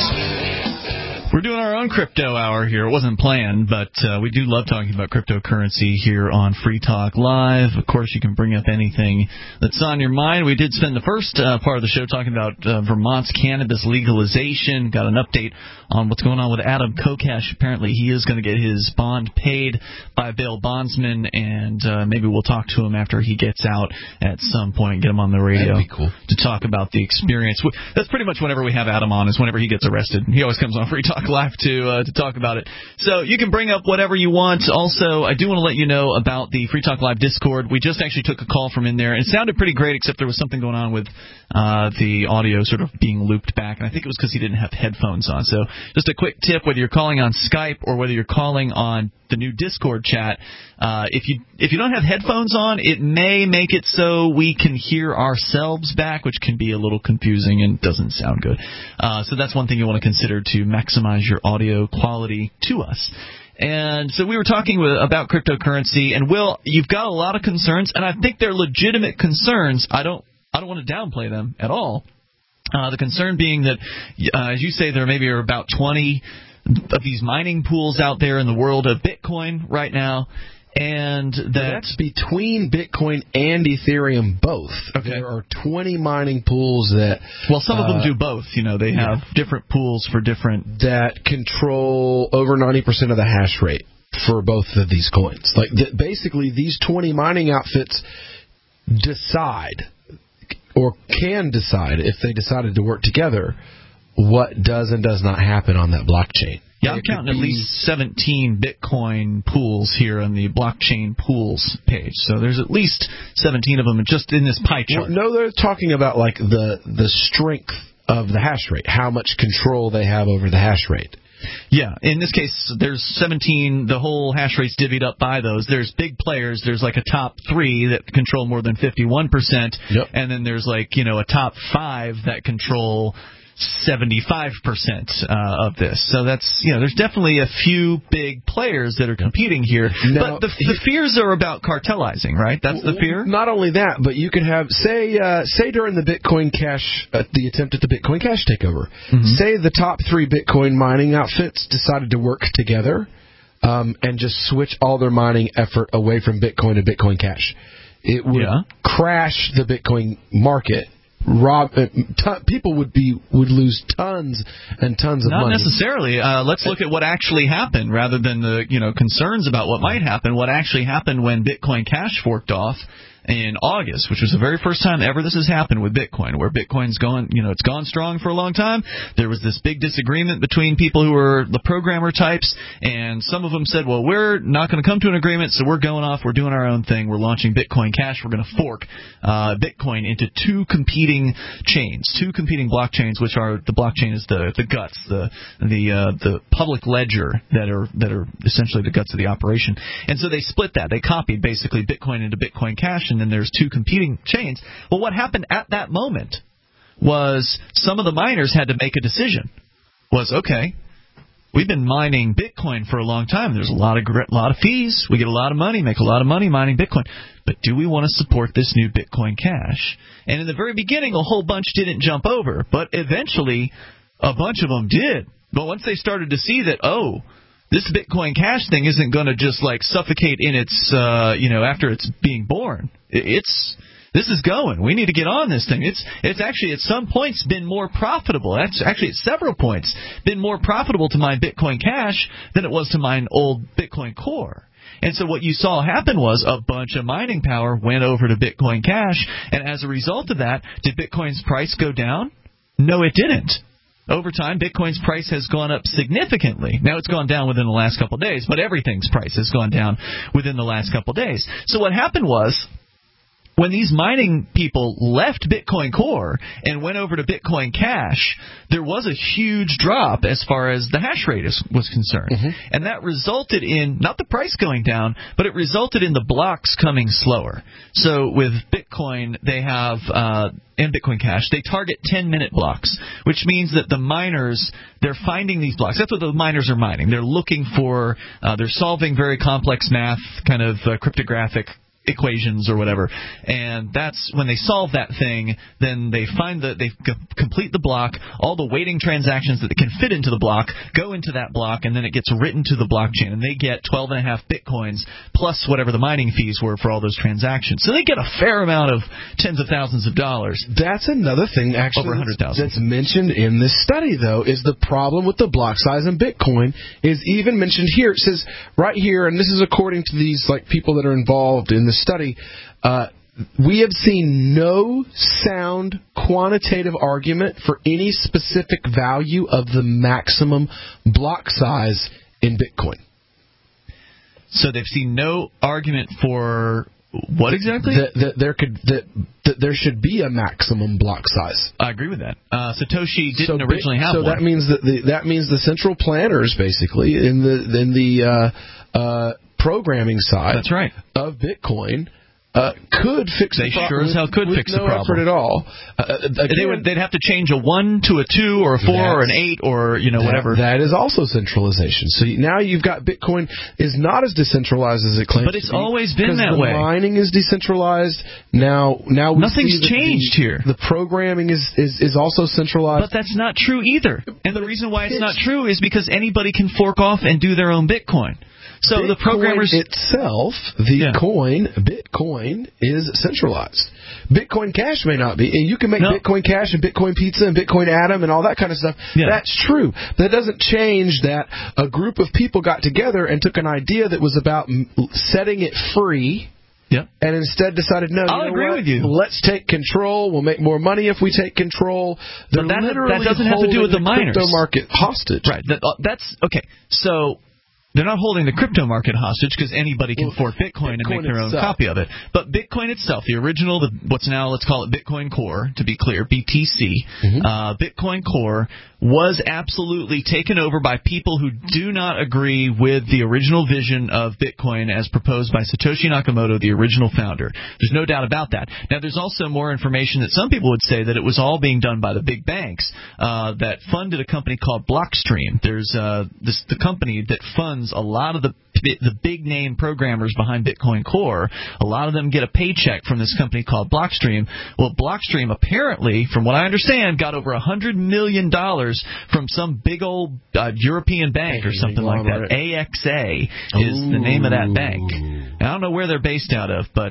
We're doing our own crypto hour here. It wasn't planned, but we do love talking about cryptocurrency here on Free Talk Live. Of course, you can bring up anything that's on your mind. We did spend the first part of the show talking about Vermont's cannabis legalization. Got an update on what's going on with Adam Kokesh. Apparently, he is going to get his bond paid by a bail bondsman, and maybe we'll talk to him after he gets out at some point, get him on the radio. That'd be cool. To talk about the experience. That's pretty much whenever we have Adam on, is whenever he gets arrested. He always comes on Free Talk Live to talk about it. So you can bring up whatever you want. Also, I do want to let you know about the Free Talk Live Discord. We just actually took a call from in there, and it sounded pretty great, except there was something going on with the audio sort of being looped back, and I think it was because he didn't have headphones on. So just a quick tip, whether you're calling on Skype or whether you're calling on the new Discord chat, if you don't have headphones on, it may make it so we can hear ourselves back, which can be a little confusing and doesn't sound good. So that's one thing you want to consider to maximize your audio quality to us. And so we were talking about cryptocurrency, and Will, you've got a lot of concerns, and I think they're legitimate concerns. I don't want to downplay them at all. The concern being that, as you say, there maybe are about 20 of these mining pools out there in the world of Bitcoin right now, and that's between Bitcoin and Ethereum both. Okay. There are 20 mining pools that... Well, some of them do both. You know, they have different pools for different... That control over 90% of the hash rate for both of these coins. Like, basically, these 20 mining outfits decide, or can decide, if they decided to work together, what does and does not happen on that blockchain. Yeah, I'm counting at least 17 Bitcoin pools here on the blockchain pools page. So there's at least 17 of them just in this pie chart. No, they're talking about like the strength of the hash rate, how much control they have over the hash rate. Yeah, in this case, there's 17, the whole hash rate's divvied up by those. There's big players, there's like a top 3 that control more than 51%, and then there's like, a top 5 that control 75% of this. So that's, there's definitely a few big players that are competing here. Now, but the fears are about cartelizing, right? That's the fear? Not only that, but you could have, say during the Bitcoin Cash, the attempt at the Bitcoin Cash takeover, say the top 3 Bitcoin mining outfits decided to work together and just switch all their mining effort away from Bitcoin to Bitcoin Cash. It would crash the Bitcoin market. People would lose tons and tons of money. Not necessarily. Let's look at what actually happened rather than the concerns about what might happen. What actually happened when Bitcoin Cash forked off in August, which was the very first time ever this has happened with Bitcoin, where Bitcoin's gone, it's gone strong for a long time. There was this big disagreement between people who were the programmer types, and some of them said, well, we're not going to come to an agreement, so we're going off, we're doing our own thing, we're launching Bitcoin Cash, we're going to fork Bitcoin into 2 competing chains, 2 competing blockchains, which are, the blockchain is the guts, the public ledger that are essentially the guts of the operation. And so they split that. They copied basically Bitcoin into Bitcoin Cash, and then there's 2 competing chains. Well, what happened at that moment was some of the miners had to make a decision. Okay, we've been mining Bitcoin for a long time. There's a lot of fees. We get a lot of money, make a lot of money mining Bitcoin. But do we want to support this new Bitcoin Cash? And in the very beginning, a whole bunch didn't jump over, but eventually a bunch of them did. But once they started to see that, this Bitcoin Cash thing isn't going to just like suffocate in its, after it's being born. This is going. We need to get on this thing. It's actually at some points been more profitable. That's actually at several points been more profitable to mine Bitcoin Cash than it was to mine old Bitcoin Core. And so what you saw happen was a bunch of mining power went over to Bitcoin Cash, and as a result of that, did Bitcoin's price go down? No, it didn't. Over time, Bitcoin's price has gone up significantly. Now, it's gone down within the last couple of days, but everything's price has gone down within the last couple of days. So what happened was, when these mining people left Bitcoin Core and went over to Bitcoin Cash, there was a huge drop as far as the hash rate was concerned. And that resulted in, not the price going down, but it resulted in the blocks coming slower. So with Bitcoin, they have, and Bitcoin Cash, they target 10-minute blocks, which means that the miners, they're finding these blocks. That's what the miners are mining. They're looking for, they're solving very complex math, kind of cryptographic equations or whatever, and that's when they solve that thing, then they find that they complete the block, all the waiting transactions that can fit into the block go into that block, and then it gets written to the blockchain, and they get 12.5 Bitcoins plus whatever the mining fees were for all those transactions. So they get a fair amount of tens of thousands of dollars. That's another thing actually over 100,000 that's mentioned in this study, though, is the problem with the block size in Bitcoin is even mentioned here. It says right here, and this is according to these people that are involved in this study, we have seen no sound quantitative argument for any specific value of the maximum block size in Bitcoin. So they've seen no argument for what exactly? That there should be a maximum block size. I agree with that. Satoshi didn't originally have one. So that means the central planners basically in the programming side. That's right. Of Bitcoin could fix the problem. They sure as hell could fix the problem. Effort at all. They'd have to change a 1 to a 2 or a 4 or an 8 or whatever. That is also centralization. So now you've got Bitcoin is not as decentralized as it claims. But it's always been that way. The mining is decentralized. Now nothing's changed here. The programming is also centralized. But that's not true either. And the reason why it's not true is because anybody can fork off and do their own Bitcoin. So Bitcoin the programmers itself, Bitcoin is centralized. Bitcoin Cash may not be. And you can make Bitcoin Cash and Bitcoin Pizza and Bitcoin Atom and all that kind of stuff. Yeah. That's true. That doesn't change that a group of people got together and took an idea that was about setting it free Yep. And instead decided, no, I'll agree with you. Let's take control. We'll make more money if we take control. They're But that literally doesn't have to do with the miners. crypto market hostage. Right. That's okay. So they're not holding the crypto market hostage because anybody can fork Bitcoin and make their own copy of it. But Bitcoin itself, the original, what's now, let's call it Bitcoin Core, to be clear, BTC, Bitcoin Core was absolutely taken over by people who do not agree with the original vision of Bitcoin as proposed by Satoshi Nakamoto, the original founder. There's no doubt about that. Now, there's also more information that some people would say that it was all being done by the big banks that funded a company called Blockstream. There's the company that funds a lot of the big name programmers behind Bitcoin Core. A lot of them get a paycheck from this company called Blockstream. Well, Blockstream apparently, from what I understand, got over $100 million from some big old European bank or something like that. AXA is the name of that bank. I don't know where they're based out of, but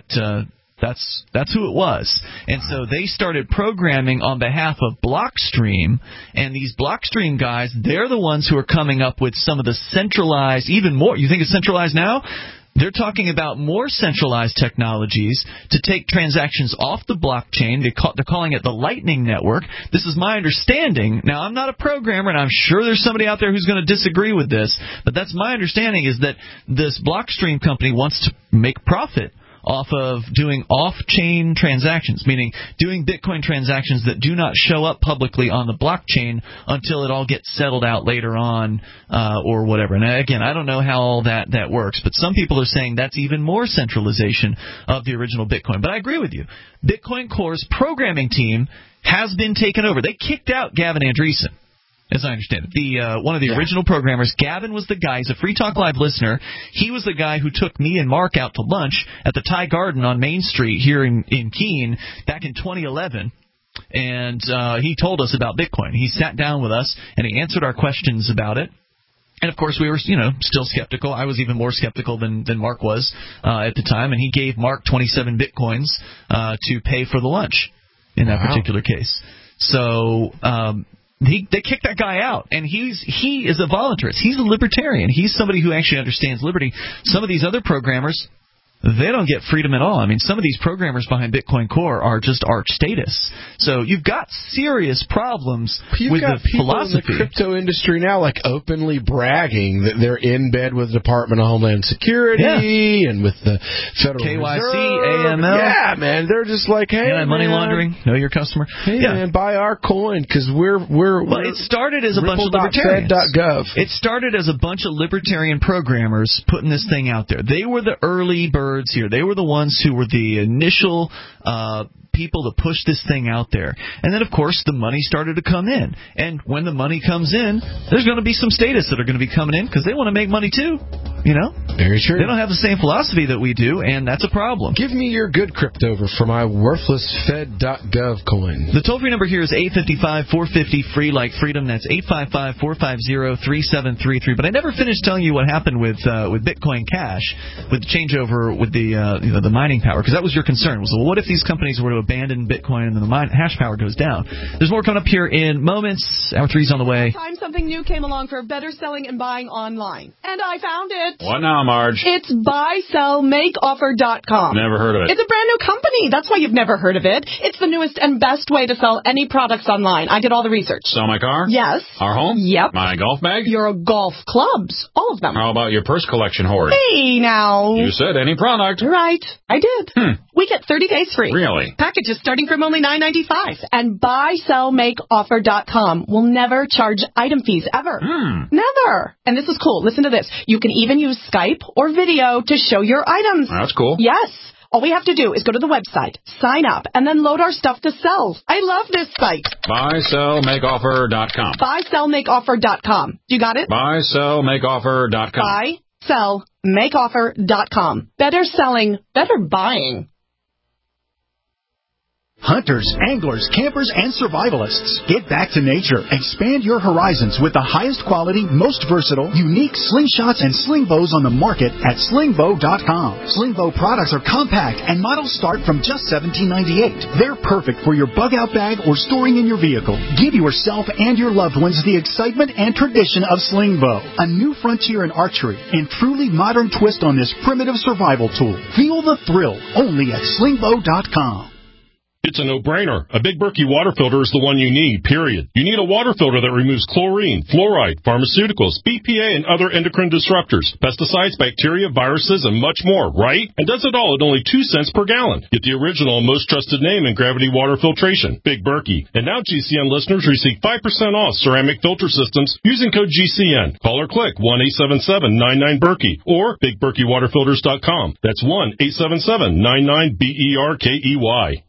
that's who it was. And so they started programming on behalf of Blockstream, and these Blockstream guys, they're the ones who are coming up with some of the centralized, even more. You think it's centralized now? They're talking about more centralized technologies to take transactions off the blockchain. They're calling it the Lightning Network. This is my understanding. Now, I'm not a programmer, and I'm sure there's somebody out there who's going to disagree with this, but that's my understanding, is that this Blockstream company wants to make profit off of doing off-chain transactions, meaning doing Bitcoin transactions that do not show up publicly on the blockchain until it all gets settled out later on or whatever. And again, I don't know how all that works, but some people are saying that's even more centralization of the original Bitcoin. But I agree with you. Bitcoin Core's programming team has been taken over. They kicked out Gavin Andresen, as I understand it. One of the original programmers, Gavin was the guy, he's a Free Talk Live listener. He was the guy who took me and Mark out to lunch at the Thai Garden on Main Street here in Keene back in 2011. And he told us about Bitcoin. He sat down with us, and he answered our questions about it. And, of course, we were, still skeptical. I was even more skeptical than Mark was at the time. And he gave Mark 27 Bitcoins to pay for the lunch in that particular case. So they kicked that guy out, and he is a voluntarist. He's a libertarian. He's somebody who actually understands liberty. Some of these other programmers, they don't get freedom at all. I mean, some of these programmers behind Bitcoin Core are just arch statists. So you've got serious problems with the philosophy. In the crypto industry now, like, openly bragging that they're in bed with the Department of Homeland Security and with the Federal KYC, Reserve. AML. Yeah, man, they're just like, hey, money laundering, know your customer. Hey, man, buy our coin because we're. Well, it started as a bunch of libertarians. Fed.gov. It started as a bunch of libertarian programmers putting this thing out there. They were the early birds here. They were the ones who were the initial people to push this thing out there. And then, of course, the money started to come in. And when the money comes in, there's going to be some statists that are going to be coming in because they want to make money too. Very true. They don't have the same philosophy that we do, and that's a problem. Give me your good crypto for my worthless Fed.gov coin. The toll-free number here is 855-450-FREE, like freedom. That's 855-450-3733. But I never finished telling you what happened with Bitcoin Cash, with the changeover with the the mining power, because that was your concern. Was, well, what if these companies were to abandon Bitcoin and then the hash power goes down? There's more coming up here in moments. Hour 3's on the way. Time something new came along for better selling and buying online, and I found it. What now, Marge? It's buysellmakeoffer.com. Never heard of it. It's a brand new company. That's why you've never heard of it. It's the newest and best way to sell any products online. I did all the research. Sell my car? Yes. Our home? Yep. My golf bag? Your golf clubs. All of them. How about your purse collection hoard? Hey, now. You said any product. Right. I did. We get 30 days free. Really? Packages starting from only $9.95. And buysellmakeoffer.com will never charge item fees ever. Never. And this is cool. Listen to this. You can even use Skype or video to show your items. That's cool. Yes. All we have to do is go to the website, sign up, and then load our stuff to sell. I love this site. Buysellmakeoffer.com. Buysellmakeoffer.com. You got it? Buysellmakeoffer.com. Buysellmakeoffer.com. Better selling, better buying. Hunters, anglers, campers, and survivalists, get back to nature. Expand your horizons with the highest quality, most versatile, unique slingshots and sling bows on the market at slingbow.com. Slingbow products are compact and models start from just $17.98. They're perfect for your bug out bag or storing in your vehicle. Give yourself and your loved ones the excitement and tradition of Slingbow, a new frontier in archery and truly modern twist on this primitive survival tool. Feel the thrill only at slingbow.com. It's a no-brainer. A Big Berkey water filter is the one you need, period. You need a water filter that removes chlorine, fluoride, pharmaceuticals, BPA, and other endocrine disruptors, pesticides, bacteria, viruses, and much more, right? And does it all at only 2 cents per gallon. Get the original and most trusted name in gravity water filtration, Big Berkey. And now GCN listeners receive 5% off ceramic filter systems using code GCN. Call or click 1-877-99-BERKEY or BigBerkeyWaterFilters.com. That's 1-877-99-BERKEY.